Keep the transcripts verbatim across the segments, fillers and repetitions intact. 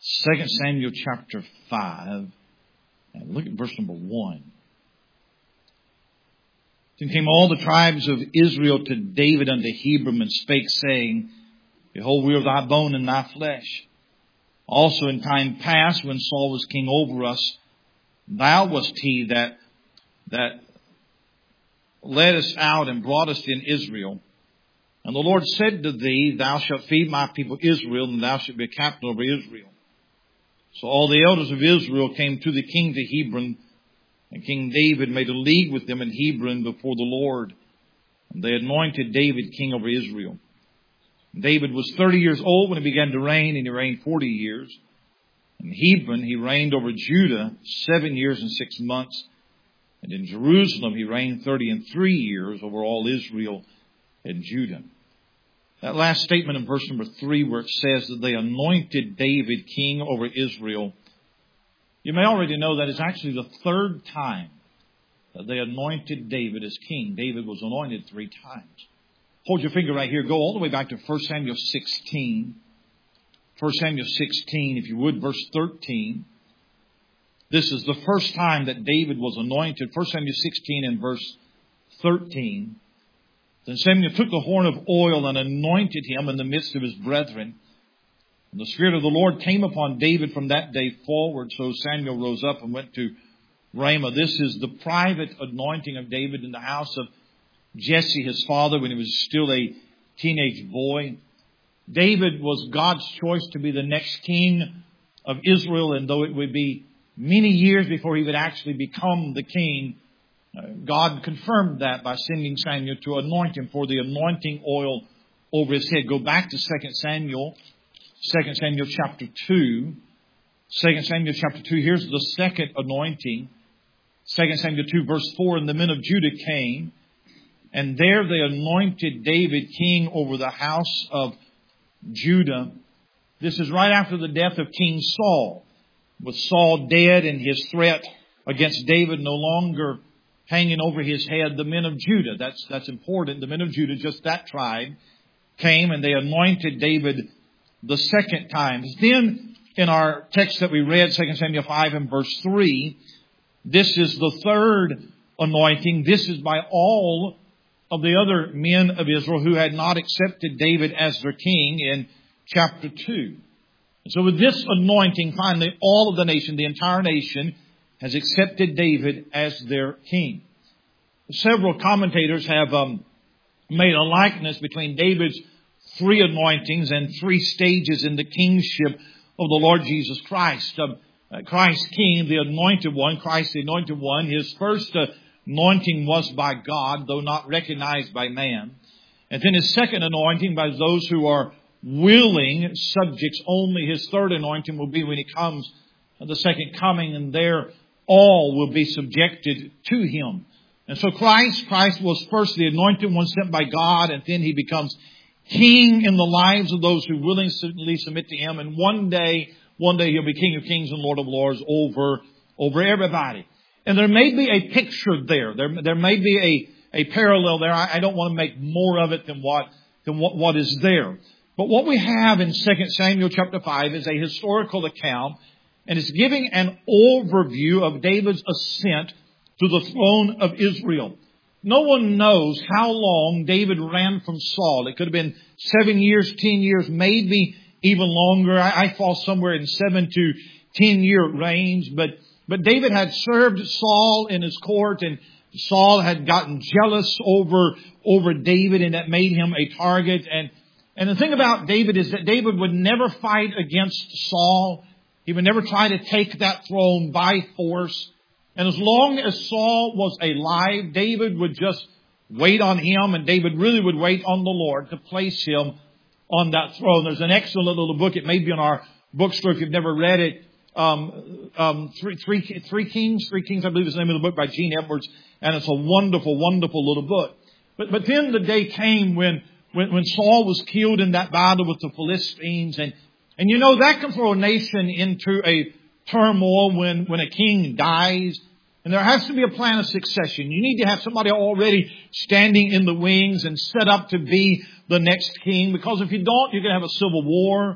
Second Samuel chapter five. And look at verse number one. Then came all the tribes of Israel to David unto Hebron, and spake, saying, Behold, we are thy bone and thy flesh. Also in time past, when Saul was king over us, thou wast he that, that led us out and brought us in Israel. And the Lord said to thee, Thou shalt feed my people Israel, and thou shalt be a captain over Israel. So all the elders of Israel came to the king to Hebron, and King David made a league with them in Hebron before the Lord. And they anointed David king over Israel. David was thirty years old when he began to reign, and he reigned forty years. In Hebron he reigned over Judah seven years and six months. And in Jerusalem he reigned thirty and three years over all Israel and Judah. That last statement in verse number three, where it says that they anointed David king over Israel, you may already know that is actually the third time that they anointed David as king. David was anointed three times. Hold your finger right here. Go all the way back to First Samuel sixteen. First Samuel sixteen, if you would, verse thirteen. This is the first time that David was anointed. First Samuel sixteen and verse thirteen. Then Samuel took the horn of oil and anointed him in the midst of his brethren. And the Spirit of the Lord came upon David from that day forward. So Samuel rose up and went to Ramah. This is the private anointing of David in the house of Jesse, his father, when he was still a teenage boy. David was God's choice to be the next king of Israel. And though it would be many years before he would actually become the king, God confirmed that by sending Samuel to anoint him for the anointing oil over his head. Go back to Second Samuel, Second Samuel chapter two. Second Samuel chapter two, here's the second anointing. Second Samuel two verse four, and the men of Judah came, and there they anointed David king over the house of Judah. This is right after the death of King Saul. With Saul dead and his threat against David no longer hanging over his head, the men of Judah, that's, that's important. The men of Judah, just that tribe, came and they anointed David the second time. Then in our text that we read, Second Samuel five and verse three, this is the third anointing. This is by all of the other men of Israel who had not accepted David as their king in chapter two. So with this anointing, finally, all of the nation, the entire nation, has accepted David as their king. Several commentators have um, made a likeness between David's three anointings and three stages in the kingship of the Lord Jesus Christ. Um, uh, Christ King, the anointed one, Christ the anointed one, his first uh, anointing was by God, though not recognized by man. And then his second anointing by those who are willing subjects only. His third anointing will be when he comes, the second coming, and there all will be subjected to him. And so Christ, Christ was first the anointed one sent by God, and then he becomes king in the lives of those who willingly submit to him. And one day, one day he'll be King of Kings and Lord of Lords over, over everybody. And there may be a picture there. There, there may be a, a parallel there. I, I don't want to make more of it than what, than what, what is there. But what we have in Second Samuel chapter five is a historical account, and it's giving an overview of David's ascent to the throne of Israel. No one knows how long David ran from Saul. It could have been seven years, ten years, maybe even longer. I, I fall somewhere in seven to ten year range. But, but David had served Saul in his court, and Saul had gotten jealous over, over David, and that made him a target. And, and the thing about David is that David would never fight against Saul. He would never try to take that throne by force. And as long as Saul was alive, David would just wait on him, and David really would wait on the Lord to place him on that throne. There's an excellent little book. It may be in our bookstore if you've never read it. Um, um, three, three, three Kings, Three Kings, I believe is the name of the book by Gene Edwards. And it's a wonderful, wonderful little book. But, but then the day came when, when, when Saul was killed in that battle with the Philistines. And, and you know, that can throw a nation into a turmoil when, when a king dies. And there has to be a plan of succession. You need to have somebody already standing in the wings and set up to be the next king. Because if you don't, you're going to have a civil war.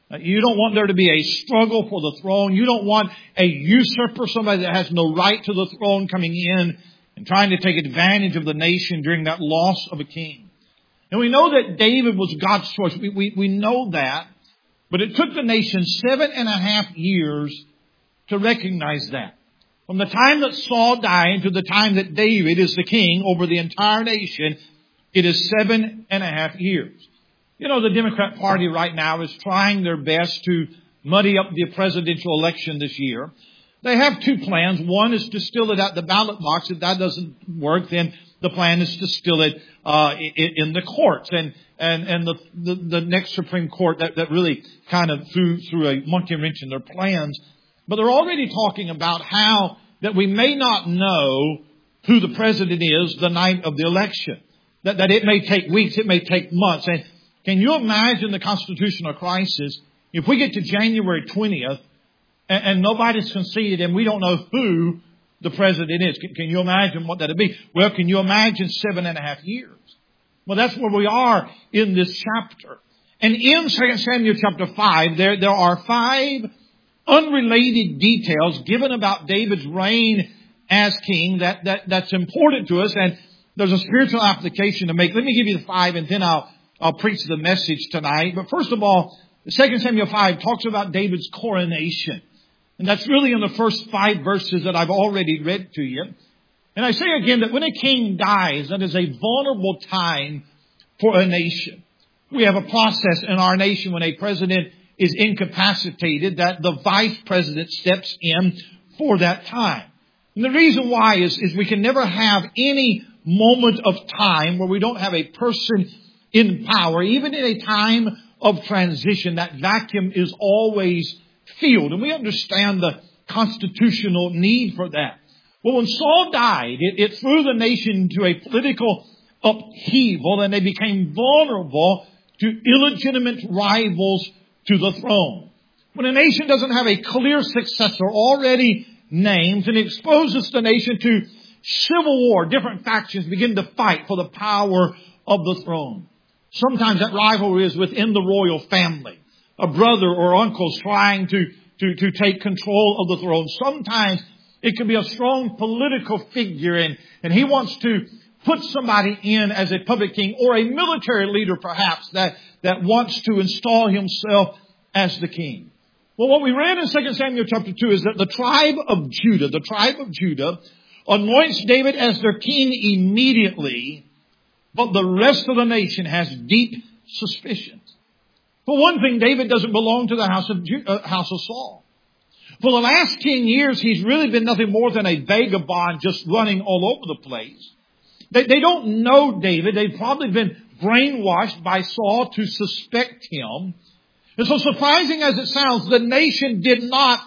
Uh, You don't want there to be a struggle for the throne. You don't want a usurper, somebody that has no right to the throne, coming in and trying to take advantage of the nation during that loss of a king. And we know that David was God's choice. We, we, we know that. But it took the nation seven and a half years to recognize that. From the time that Saul died to the time that David is the king over the entire nation, it is seven and a half years. You know, the Democrat Party right now is trying their best to muddy up the presidential election this year. They have two plans. One is to still it at the ballot box. If that doesn't work, then the plan is to still it uh, in the courts. And and and the the, the next Supreme Court that, that really kind of threw threw a monkey wrench in their plans. But they're already talking about how that we may not know who the president is the night of the election. That that it may take weeks, it may take months. And can you imagine the constitutional crisis if we get to January twentieth and, and nobody's conceded and we don't know who the president is? Can, can you imagine what that would be? Well, can you imagine seven and a half years? Well, that's where we are in this chapter. And in Second Samuel chapter five, there, there are five unrelated details given about David's reign as king that, that, that's important to us. And there's a spiritual application to make. Let me give you the five and then I'll I'll preach the message tonight. But first of all, Second Samuel five talks about David's coronation. And that's really in the first five verses that I've already read to you. And I say again that when a king dies, that is a vulnerable time for a nation. We have a process in our nation when a president is incapacitated that the vice president steps in for that time. And the reason why is, is we can never have any moment of time where we don't have a person in power. Even in a time of transition, that vacuum is always filled. And we understand the constitutional need for that. Well, when Saul died, it, it threw the nation into a political upheaval, and they became vulnerable to illegitimate rivals to the throne. When a nation doesn't have a clear successor already named, and exposes the nation to civil war, different factions begin to fight for the power of the throne. Sometimes that rivalry is within the royal family. A brother or uncle's trying to, to, to take control of the throne. Sometimes it can be a strong political figure and, and he wants to put somebody in as a public king, or a military leader perhaps that, that wants to install himself as the king. Well, what we read in Second Samuel chapter two is that the tribe of Judah, the tribe of Judah, anoints David as their king immediately, but the rest of the nation has deep suspicions. For one thing, David doesn't belong to the house of Ju- uh, house of Saul. For the last ten years, he's really been nothing more than a vagabond just running all over the place. They, they don't know David. They've probably been brainwashed by Saul to suspect him. And so surprising as it sounds, the nation did not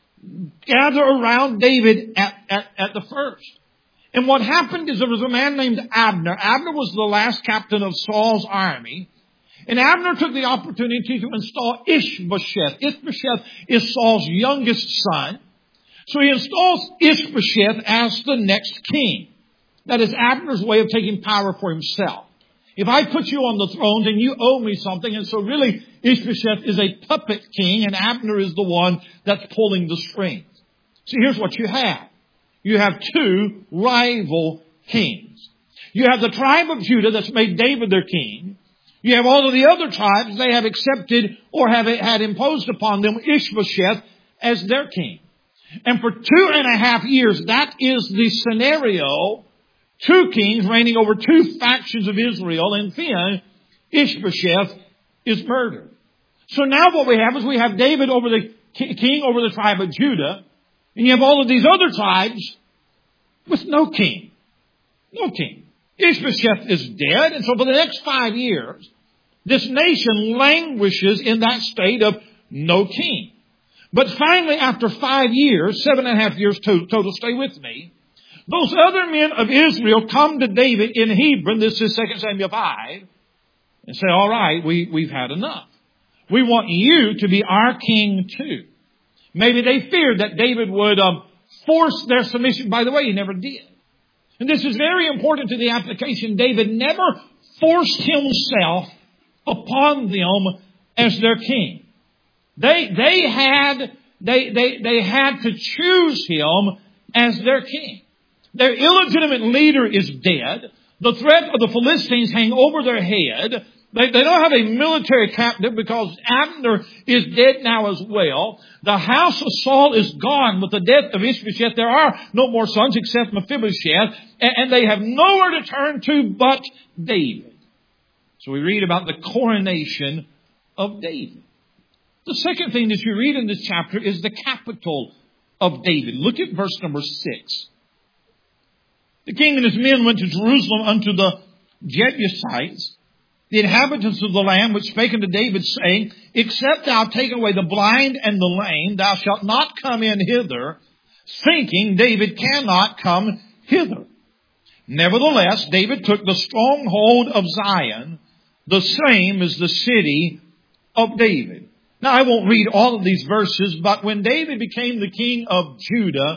gather around David at, at, at the first. And what happened is there was a man named Abner. Abner was the last captain of Saul's army. And Abner took the opportunity to install Ishbosheth. Ishbosheth is Saul's youngest son. So he installs Ishbosheth as the next king. That is Abner's way of taking power for himself. If I put you on the throne, then you owe me something. And so really, Ishbosheth is a puppet king, and Abner is the one that's pulling the strings. So here's what you have. You have two rival kings. You have the tribe of Judah that's made David their king. You have all of the other tribes. They have accepted or have had imposed upon them Ishbosheth as their king. And for two and a half years, that is the scenario. Two kings reigning over two factions of Israel, and then Ishbosheth is murdered. So now what we have is we have David over the king over the tribe of Judah, and you have all of these other tribes with no king. No king. Ishbosheth is dead, and so for the next five years, this nation languishes in that state of no king. But finally, after five years, seven and a half years total, stay with me, those other men of Israel come to David in Hebron, this is Second Samuel five, and say, all right, we, we've had enough. We want you to be our king too. Maybe they feared that David would um, force their submission. By the way, he never did. And this is very important to the application. David never forced himself upon them as their king. They, they had, they, they, they had to choose him as their king. Their illegitimate leader is dead. The threat of the Philistines hang over their head. They, they don't have a military captive because Abner is dead now as well. The house of Saul is gone with the death of Ishbosheth. There are no more sons except Mephibosheth. And, and they have nowhere to turn to but David. So we read about the coronation of David. The second thing that you read in this chapter is the capital of David. Look at verse number six. The king and his men went to Jerusalem unto the Jebusites, the inhabitants of the land, which spake unto David, saying, Except thou take away the blind and the lame, thou shalt not come in hither, thinking David cannot come hither. Nevertheless, David took the stronghold of Zion, the same as the city of David. Now, I won't read all of these verses, but when David became the king of Judah,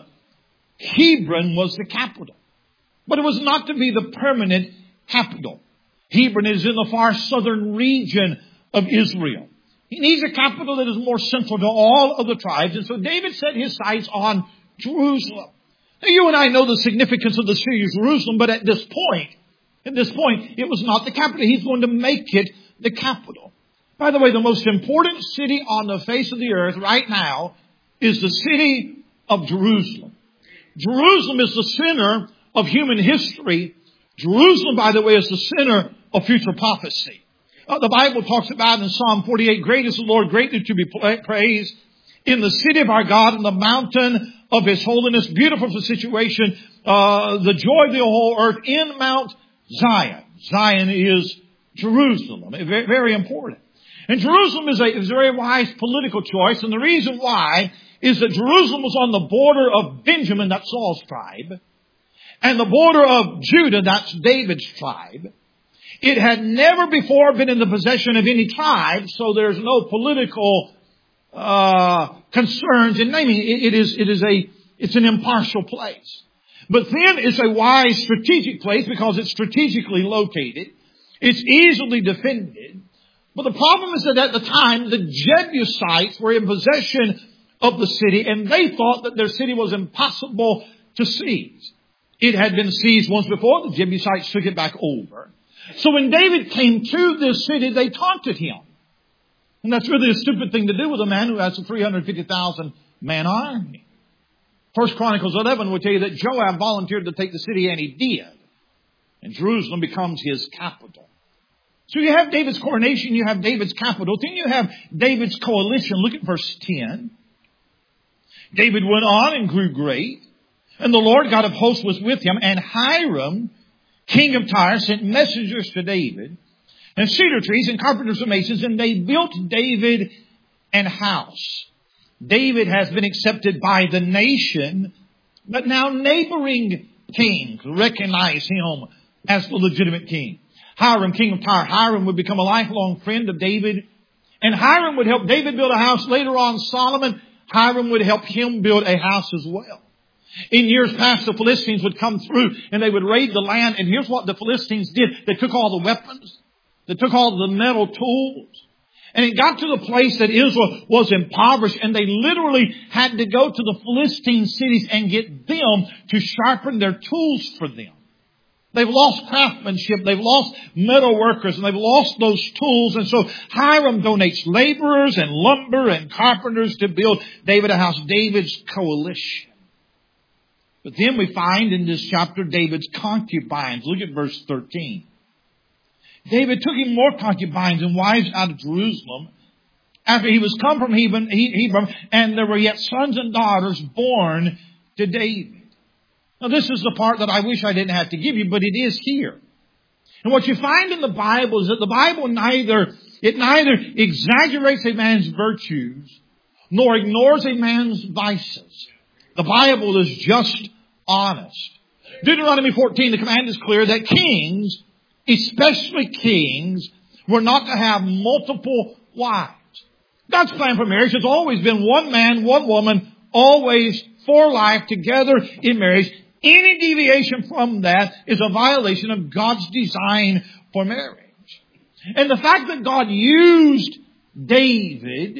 Hebron was the capital. But it was not to be the permanent capital. Hebron is in the far southern region of Israel. He needs a capital that is more central to all of the tribes. And so David set his sights on Jerusalem. Now, you and I know the significance of the city of Jerusalem, but at this point, at this point, it was not the capital. He's going to make it the capital. By the way, the most important city on the face of the earth right now is the city of Jerusalem. Jerusalem is the center of human history. Jerusalem, by the way, is the center of future prophecy. Uh, the Bible talks about in Psalm forty-eight, Great is the Lord, greatly to be praised in the city of our God, in the mountain of His holiness. Beautiful for situation, uh, the joy of the whole earth in Mount Zion. Zion is Jerusalem. Very, very important. And Jerusalem is a, is a very wise political choice. And the reason why is that Jerusalem was on the border of Benjamin, that's Saul's tribe, and the border of Judah, that's David's tribe. It had never before been in the possession of any tribe, so there's no political uh concerns in naming it. It is, it is a, it's an impartial place. But then it's a wise strategic place because it's strategically located. It's easily defended. But the problem is that at the time, the Jebusites were in possession of the city, and they thought that their city was impossible to seize. It had been seized once before. The Jebusites took it back over. So when David came to this city, they taunted him. And that's really a stupid thing to do with a man who has a three hundred fifty thousand man army. First Chronicles eleven will tell you that Joab volunteered to take the city, and he did. And Jerusalem becomes his capital. So you have David's coronation, you have David's capital, then you have David's coalition. Look at verse ten. David went on and grew great, and the Lord God of hosts was with him, and Hiram, king of Tyre, sent messengers to David, and cedar trees and carpenters and masons, and they built David an house. David has been accepted by the nation, but now neighboring kings recognize him as the legitimate king. Hiram, king of Tyre. Hiram would become a lifelong friend of David. And Hiram would help David build a house. Later on, Solomon, Hiram would help him build a house as well. In years past, the Philistines would come through and they would raid the land. And here's what the Philistines did. They took all the weapons. They took all the metal tools. And it got to the place that Israel was impoverished, and they literally had to go to the Philistine cities and get them to sharpen their tools for them. They've lost craftsmanship, they've lost metal workers, and they've lost those tools. And so Hiram donates laborers and lumber and carpenters to build David a house, David's coalition. But then we find in this chapter David's concubines. Look at verse thirteen. David took him more concubines and wives out of Jerusalem after he was come from Hebron, and there were yet sons and daughters born to David. Now, this is the part that I wish I didn't have to give you, but it is here. And what you find in the Bible is that the Bible neither, it neither exaggerates a man's virtues nor ignores a man's vices. The Bible is just honest. Deuteronomy fourteen, the command is clear that kings, especially kings, were not to have multiple wives. God's plan for marriage has always been one man, one woman, always for life together in marriage. Any deviation from that is a violation of God's design for marriage. And the fact that God used David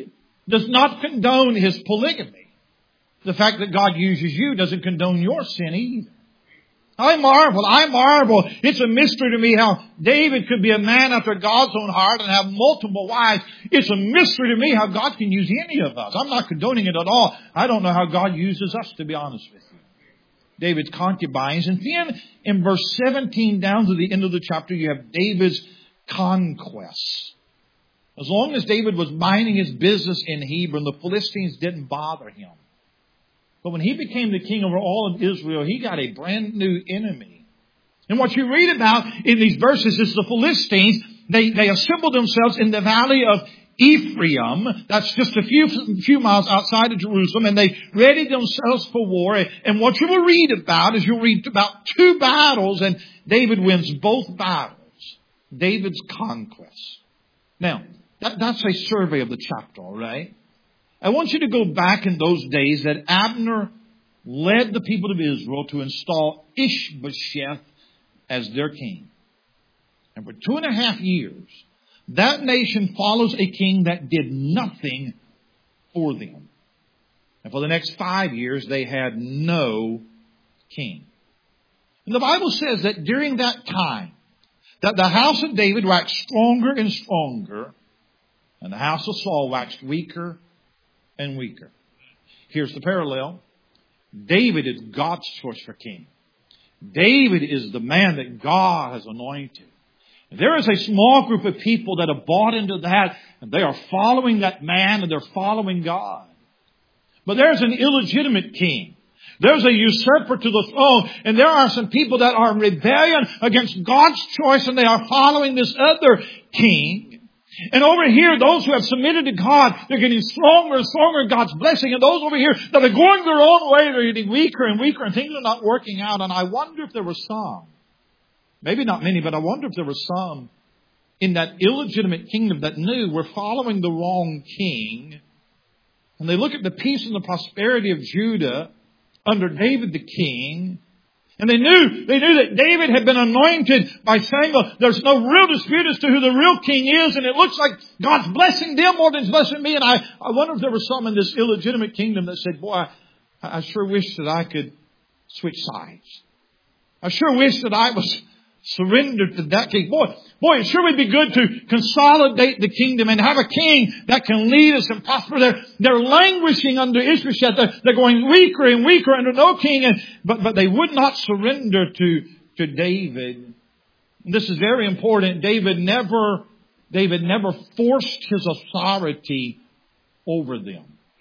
does not condone his polygamy. The fact that God uses you doesn't condone your sin either. I marvel, I marvel. It's a mystery to me how David could be a man after God's own heart and have multiple wives. It's a mystery to me how God can use any of us. I'm not condoning it at all. I don't know how God uses us, to be honest with you. David's concubines. And then in verse seventeen down to the end of the chapter, you have David's conquests. As long as David was minding his business in Hebron, the Philistines didn't bother him. But when he became the king over all of Israel, he got a brand new enemy. And what you read about in these verses is the Philistines, they, they assembled themselves in the valley of Ephraim. That's just a few, few miles outside of Jerusalem. And they readied themselves for war. And what you will read about is you'll read about two battles, and David wins both battles. David's conquest. Now, that, that's a survey of the chapter, all right? I want you to go back in those days that Abner led the people of Israel to install Ishbosheth as their king. And for two and a half years, that nation follows a king that did nothing for them. And for the next five years, they had no king. And the Bible says that during that time, that the house of David waxed stronger and stronger, and the house of Saul waxed weaker and weaker. Here's the parallel. David is God's choice for king. David is the man that God has anointed. There is a small group of people that have bought into that, and they are following that man, and they're following God. But there's an illegitimate king. There's a usurper to the throne, and there are some people that are in rebellion against God's choice, and they are following this other king. And over here, those who have submitted to God, they're getting stronger and stronger in God's blessing. And those over here that are going their own way, they're getting weaker and weaker, and things are not working out. And I wonder if there were some, maybe not many, but I wonder if there were some in that illegitimate kingdom that knew we're following the wrong king. And they look at the peace and the prosperity of Judah under David the king. And they knew, they knew that David had been anointed by Samuel. There's no real dispute as to who the real king is. And it looks like God's blessing them more than He's blessing me. And I, I wonder if there were some in this illegitimate kingdom that said, boy, I, I sure wish that I could switch sides. I sure wish that I was surrendered to that king. Boy, boy, it sure would be good to consolidate the kingdom and have a king that can lead us and prosper. They're, they're languishing under Ishbosheth. They're, they're going weaker and weaker under no king. And, but, but they would not surrender to, to David. And this is very important. David never, David never forced his authority over them.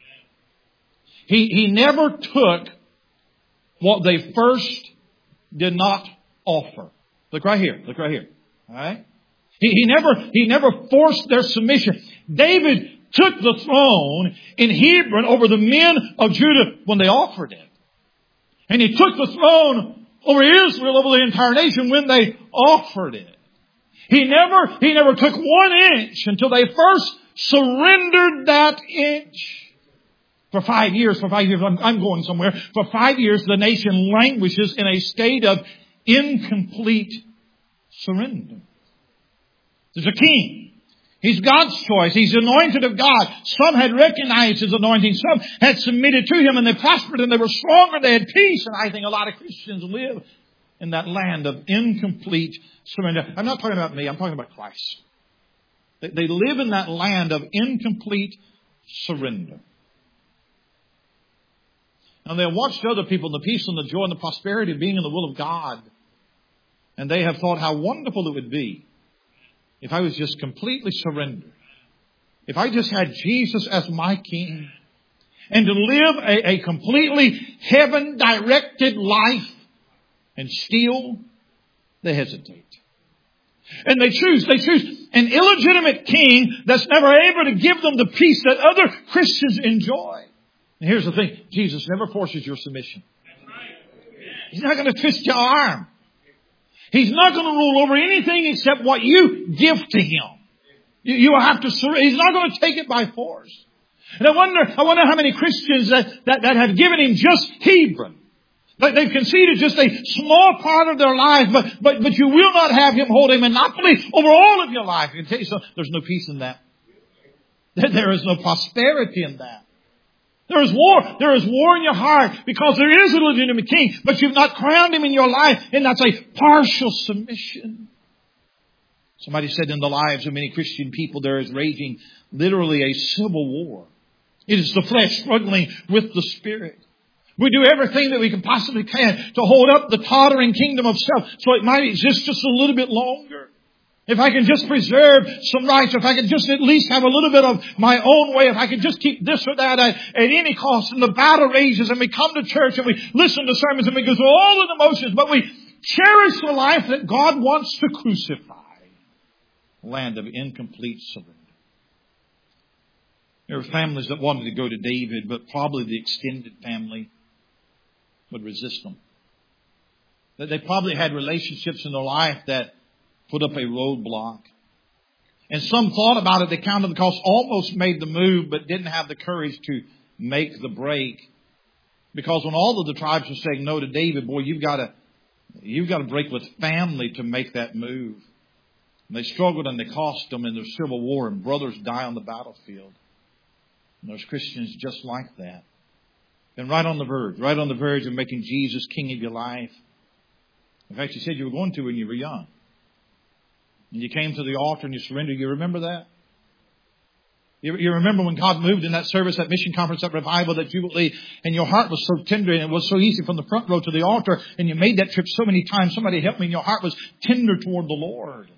He, he never took what they first did not offer. Look right here. Look right here. All right. He, he never, he never forced their submission. David took the throne in Hebron over the men of Judah when they offered it. And he took the throne over Israel, over the entire nation when they offered it. He never, he never took one inch until they first surrendered that inch. For five years, for five years, I'm, I'm going somewhere. For five years, the nation languishes in a state of incomplete surrender. There's a king. He's God's choice. He's anointed of God. Some had recognized His anointing. Some had submitted to Him, and they prospered and they were stronger. They had peace. And I think a lot of Christians live in that land of incomplete surrender. I'm not talking about me. I'm talking about Christ. They live in that land of incomplete surrender. And they have watched other people in the peace and the joy and the prosperity of being in the will of God. And they have thought how wonderful it would be if I was just completely surrendered. If I just had Jesus as my king. And to live a, a completely heaven-directed life. And still, they hesitate. And they choose, they choose an illegitimate king that's never able to give them the peace that other Christians enjoy. And here's the thing. Jesus never forces your submission. He's not going to twist your arm. He's not going to rule over anything except what you give to Him. You, you will have to surrender. He's not going to take it by force. And I wonder, I wonder how many Christians that, that, that have given Him just Hebron. They've conceded just a small part of their life, but, but, but you will not have Him hold a monopoly over all of your life. I can tell you something, there's no peace in that. There is no prosperity in that. There is war. There is war in your heart because there is a legitimate king, but you've not crowned him in your life, and that's a partial submission. Somebody said in the lives of many Christian people there is raging literally a civil war. It is the flesh struggling with the Spirit. We do everything that we can possibly can to hold up the tottering kingdom of self so it might exist just a little bit longer. If I can just preserve some rights, if I can just at least have a little bit of my own way, if I can just keep this or that at, at any cost, and the battle rages, and we come to church and we listen to sermons and we go through all of the motions, but we cherish the life that God wants to crucify. Land of incomplete surrender. There were families that wanted to go to David, but probably the extended family would resist them. That they probably had relationships in their life that put up a roadblock. And some thought about it. They counted the cost, almost made the move, but didn't have the courage to make the break. Because when all of the tribes were saying no to David, boy, you've got to, you've got to break with family to make that move. And they struggled and they cost them in their civil war, and brothers die on the battlefield. And there's Christians just like that. And right on the verge, right on the verge of making Jesus king of your life. In fact, you said you were going to when you were young. And you came to the altar and you surrendered. You remember that? You, you remember when God moved in that service, that mission conference, that revival, that Jubilee, and your heart was so tender and it was so easy from the front row to the altar, and you made that trip so many times. Somebody helped me, and your heart was tender toward the Lord.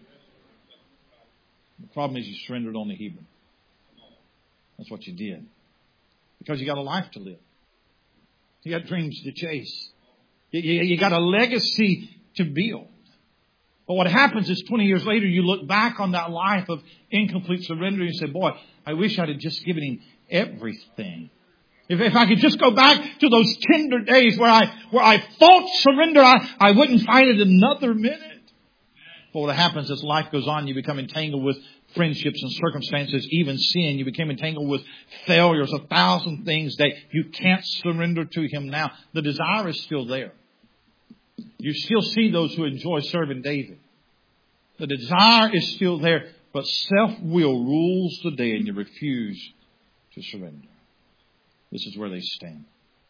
The problem is you surrendered on the Hebrew. That's what you did. Because you got a life to live. You got dreams to chase. You, you, you got a legacy to build. But what happens is twenty years later, you look back on that life of incomplete surrender and you say, boy, I wish I'd have just given him everything. If, if I could just go back to those tender days where I, where I fought surrender, I, I wouldn't find it another minute. But what happens as life goes on, you become entangled with friendships and circumstances, even sin. You become entangled with failures, a thousand things that you can't surrender to him now. The desire is still there. You still see those who enjoy serving David. The desire is still there, but self-will rules the day and you refuse to surrender. This is where they stand.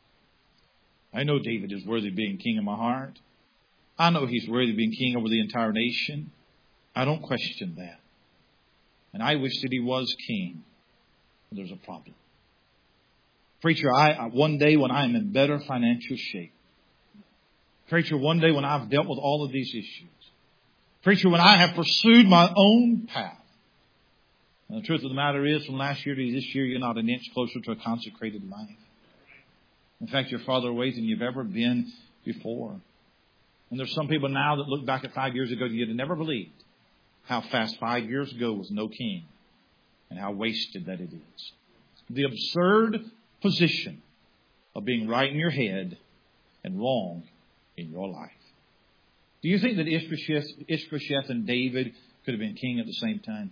I know David is worthy of being king of my heart. I know he's worthy of being king over the entire nation. I don't question that. And I wish that he was king. But there's a problem. Preacher, I one day when I'm in better financial shape. Preacher, one day when I've dealt with all of these issues. Preacher, when I have pursued my own path. And the truth of the matter is, from last year to this year, you're not an inch closer to a consecrated life. In fact, you're farther away than you've ever been before. And there's some people now that look back at five years ago that you'd have never believed how fast five years ago was no king and how wasted that it is. The absurd position of being right in your head and wrong in your life. Do you think that Ishbosheth, Ishbosheth and David could have been king at the same time?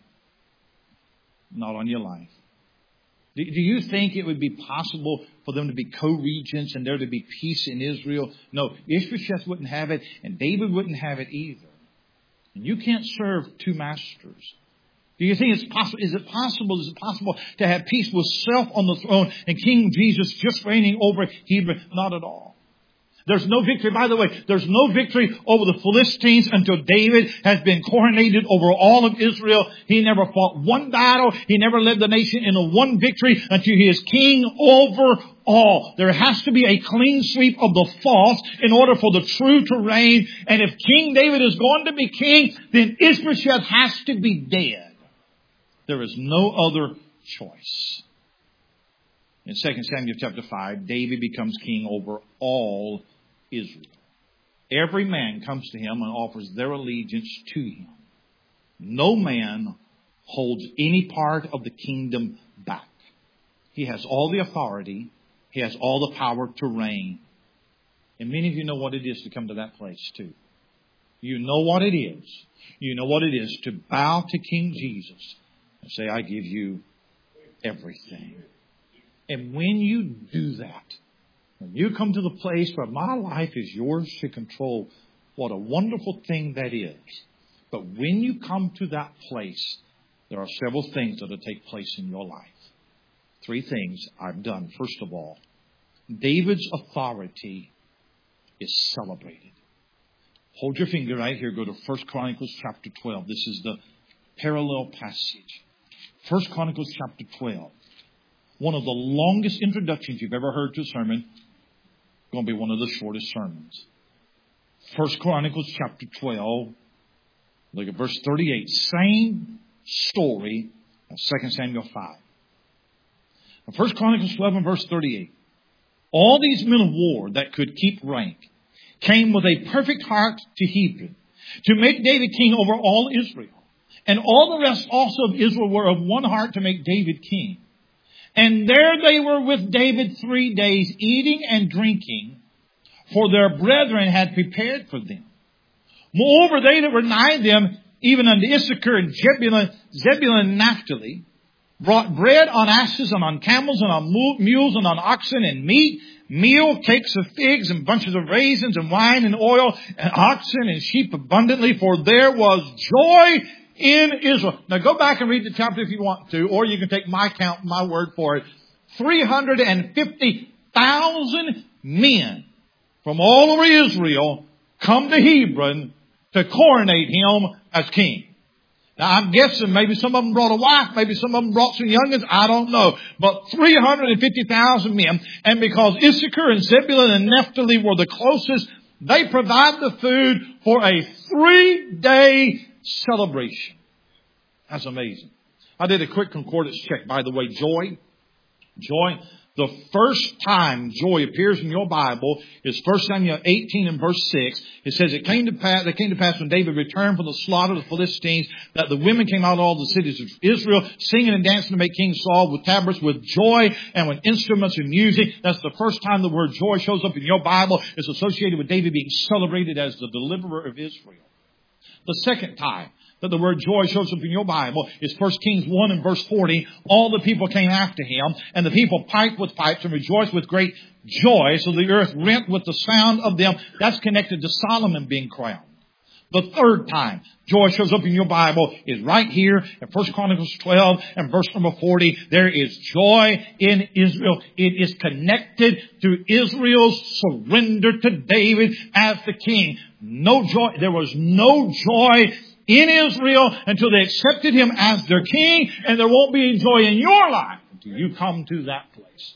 Not on your life. Do, do you think it would be possible for them to be co-regents and there to be peace in Israel? No, Ishbosheth wouldn't have it and David wouldn't have it either. And you can't serve two masters. Do you think it's possible? Is it possible? Is it possible to have peace with self on the throne and King Jesus just reigning over Hebron? Not at all. There's no victory. By the way, there's no victory over the Philistines until David has been coronated over all of Israel. He never fought one battle. He never led the nation in a one victory until he is king over all. There has to be a clean sweep of the false in order for the true to reign. And if King David is going to be king, then Ishbosheth has to be dead. There is no other choice. In Second Samuel chapter five, David becomes king over all Israel. Every man comes to him and offers their allegiance to him. No man holds any part of the kingdom back. He has all the authority. He has all the power to reign. And many of you know what it is to come to that place too. You know what it is. You know what it is to bow to King Jesus and say, I give you everything. And when you do that, when you come to the place where my life is yours to control, what a wonderful thing that is. But when you come to that place, there are several things that will take place in your life. Three things I've done. First of all, David's authority is celebrated. Hold your finger right here. Go to First Chronicles chapter twelve. This is the parallel passage. First Chronicles chapter twelve. One of the longest introductions you've ever heard to a sermon. Going to be one of the shortest sermons. First Chronicles chapter twelve. Look at verse thirty-eight. Same story as Second Samuel five. First Chronicles twelve and verse thirty-eight. All these men of war that could keep rank came with a perfect heart to Hebron to make David king over all Israel. And all the rest also of Israel were of one heart to make David king. And there they were with David three days, eating and drinking, for their brethren had prepared for them. Moreover, they that were nigh them, even unto Issachar and Zebulun, Zebulun and Naphtali, brought bread on asses and on camels and on mules and on oxen and meat, meal, cakes of figs and bunches of raisins and wine and oil and oxen and sheep abundantly, for there was joy in Israel. Now go back and read the chapter if you want to, or you can take my count, my word for it. three hundred fifty thousand men from all over Israel come to Hebron to coronate him as king. Now I'm guessing maybe some of them brought a wife, maybe some of them brought some youngins, I don't know. But three hundred fifty thousand men, and because Issachar and Zebulun and Naphtali were the closest, they provide the food for a three-day celebration. That's amazing. I did a quick concordance check, by the way. Joy. Joy. The first time joy appears in your Bible is First Samuel eighteen and verse six. It says, it came to pass, it came to pass when David returned from the slaughter of the Philistines, that the women came out of all the cities of Israel, singing and dancing to make King Saul with tabrets, with joy, and with instruments and music. That's the first time the word joy shows up in your Bible. It's associated with David being celebrated as the deliverer of Israel. The second time that the word joy shows up in your Bible is First Kings one and verse forty. All the people came after him, and the people piped with pipes and rejoiced with great joy, so the earth rent with the sound of them. That's connected to Solomon being crowned. The third time joy shows up in your Bible is right here in First Chronicles twelve and verse number forty. There is joy in Israel. It is connected to Israel's surrender to David as the king. No joy. There was no joy in Israel until they accepted him as their king, and there won't be joy in your life until you come to that place.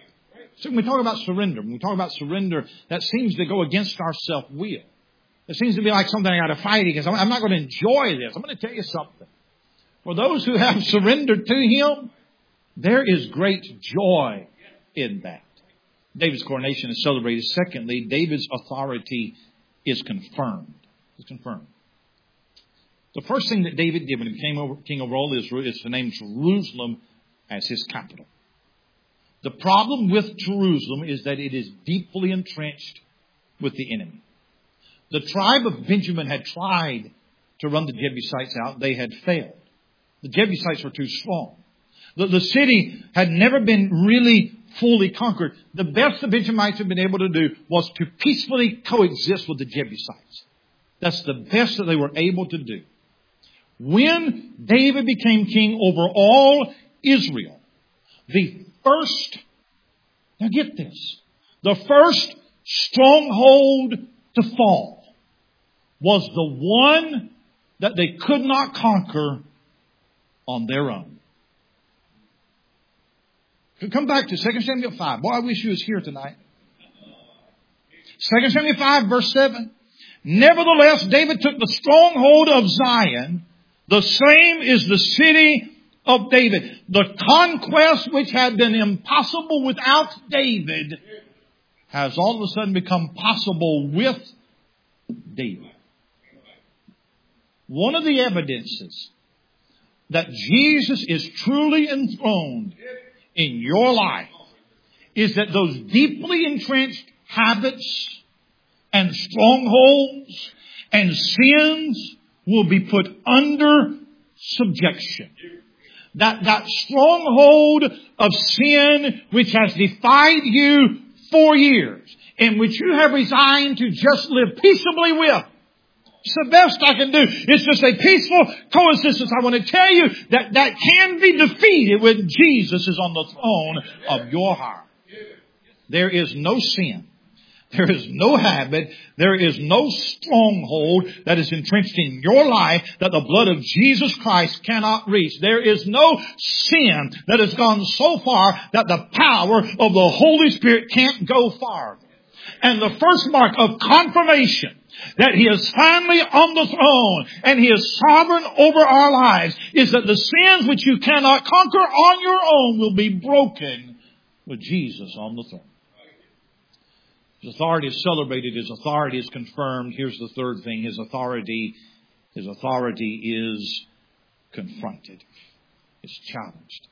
So when we talk about surrender, when we talk about surrender, that seems to go against our self-will. It seems to be like something I got to fight against. I'm not going to enjoy this. I'm going to tell you something. For those who have surrendered to him, there is great joy in that. David's coronation is celebrated. Secondly, David's authority is confirmed. It's confirmed. The first thing that David did when he became over, king over all Israel is to name Jerusalem as his capital. The problem with Jerusalem is that it is deeply entrenched with the enemy. The tribe of Benjamin had tried to run the Jebusites out. They had failed. The Jebusites were too strong. The, the city had never been really fully conquered. The best the Benjamites had been able to do was to peacefully coexist with the Jebusites. That's the best that they were able to do. When David became king over all Israel, the first, now get this, the first stronghold to fall was the one that they could not conquer on their own. Come back to Second Samuel five. Boy, I wish you was here tonight. Second Samuel five, verse seven. Nevertheless, David took the stronghold of Zion. The same is the city of David. The conquest which had been impossible without David has all of a sudden become possible with David. One of the evidences that Jesus is truly enthroned in your life is that those deeply entrenched habits and strongholds and sins will be put under subjection. That, that stronghold of sin which has defied you for years, in which you have resigned to just live peaceably with, It's the best I can do. It's just a peaceful coexistence. I want to tell you that that can be defeated when Jesus is on the throne of your heart. There is no sin. There is no habit. There is no stronghold that is entrenched in your life that the blood of Jesus Christ cannot reach. There is no sin that has gone so far that the power of the Holy Spirit can't go farther. And the first mark of confirmation that He is finally on the throne and He is sovereign over our lives is that the sins which you cannot conquer on your own will be broken with Jesus on the throne. His authority is celebrated. His authority is confirmed. Here's the third thing. His authority, His authority is confronted. It's challenged.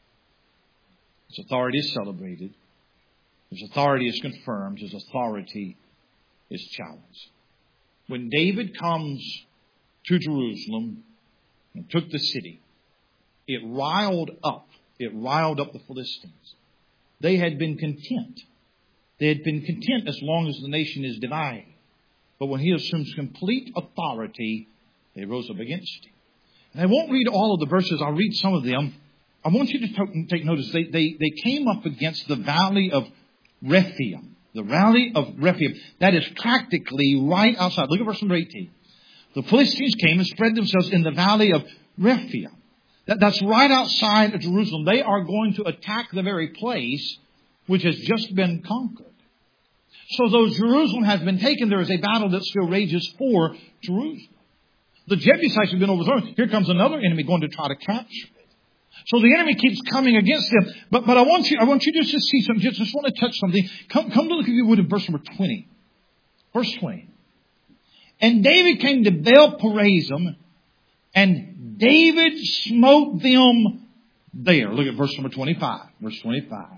His authority is celebrated. His authority is confirmed. His authority is challenged. When David comes to Jerusalem and took the city, it riled up. It riled up the Philistines. They had been content. They had been content as long as the nation is divided. But when he assumes complete authority, they rose up against him. And I won't read all of the verses. I'll read some of them. I want you to take notice. They, they, they came up against the valley of Rephaim. The valley of Rephaim. That is practically right outside. Look at verse number eighteen. The Philistines came and spread themselves in the valley of Rephaim. That, that's right outside of Jerusalem. They are going to attack the very place which has just been conquered. So though Jerusalem has been taken, there is a battle that still rages for Jerusalem. The Jebusites have been overthrown. Here comes another enemy going to try to capture it. So the enemy keeps coming against them. But, but I want you, I want you just to see something. Just, just want to touch something. Come, come to look, if you would, in verse number twenty. Verse twenty. And David came to Baal Perazim, and David smote them there. Look at verse number twenty-five. Verse twenty-five.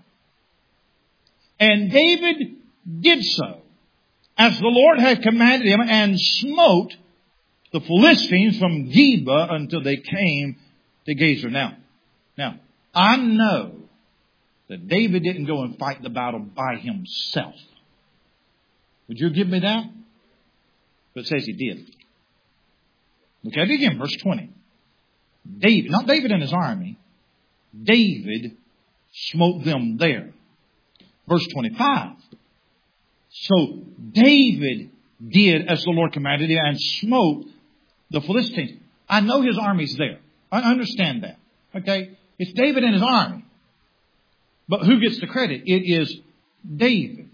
And David did so, as the Lord had commanded him, and smote the Philistines from Geba until they came to Gazer. Now, now, I know that David didn't go and fight the battle by himself. Would you give me that? But it says he did. Look at it again, verse twenty. David, not David and his army, David smote them there. Verse twenty-five. So David did as the Lord commanded him and smote the Philistines. I know his army's there. I understand that. Okay? It's David and his army. But who gets the credit? It is David.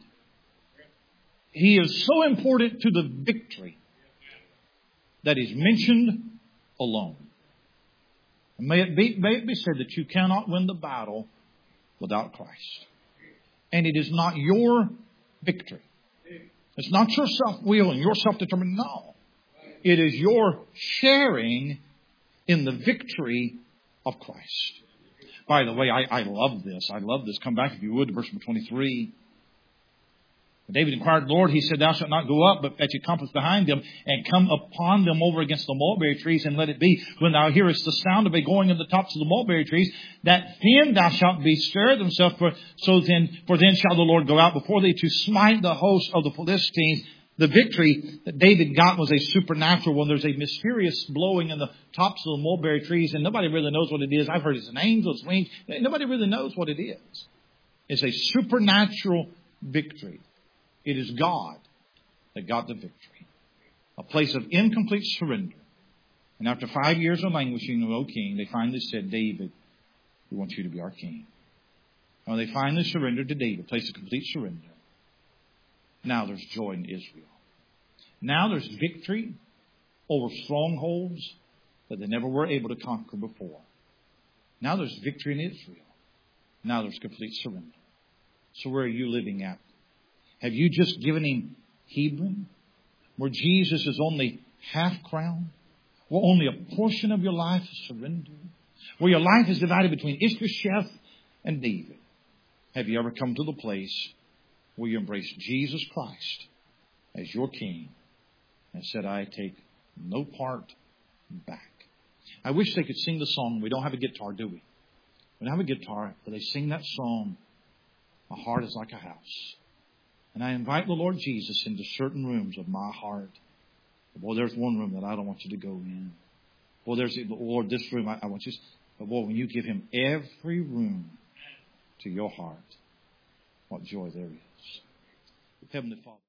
He is so important to the victory that he's mentioned alone. And may it be, may it be said that you cannot win the battle without Christ. And it is not your victory. It's not your self-will and your self-determination. No. It is your sharing in the victory of Christ. By the way, I, I love this. I love this. Come back, if you would, to verse number twenty-three. David inquired, Lord, he said, thou shalt not go up, but fetch a compass behind them, and come upon them over against the mulberry trees, and let it be, when thou hearest the sound of a going in the tops of the mulberry trees, that then thou shalt bestir themselves, for so then, for then shall the Lord go out before thee to smite the host of the Philistines. The victory that David got was a supernatural one. There's a mysterious blowing in the tops of the mulberry trees, and nobody really knows what it is. I've heard it's an angel's wings. Nobody really knows what it is. It's a supernatural victory. It is God that got the victory. A place of incomplete surrender. And after five years of languishing, O king, they finally said, David, we want you to be our king. And when they finally surrendered to David, a place of complete surrender, now there's joy in Israel. Now there's victory over strongholds that they never were able to conquer before. Now there's victory in Israel. Now there's complete surrender. So where are you living at? Have you just given him Hebron, where Jesus is only half crowned, where only a portion of your life is surrendered, where your life is divided between Ishbosheth and David? Have you ever come to the place where you embrace Jesus Christ as your King and said, I take no part back? I wish they could sing the song. We don't have a guitar, do we? We don't have a guitar, but they sing that song, My Heart is Like a House. And I invite the Lord Jesus into certain rooms of my heart Boy, there's one room that I don't want you to go in. Boy, there's, Lord, this room, I, I want you, but boy, when you give Him every room to your heart, what joy there is. Heavenly Father.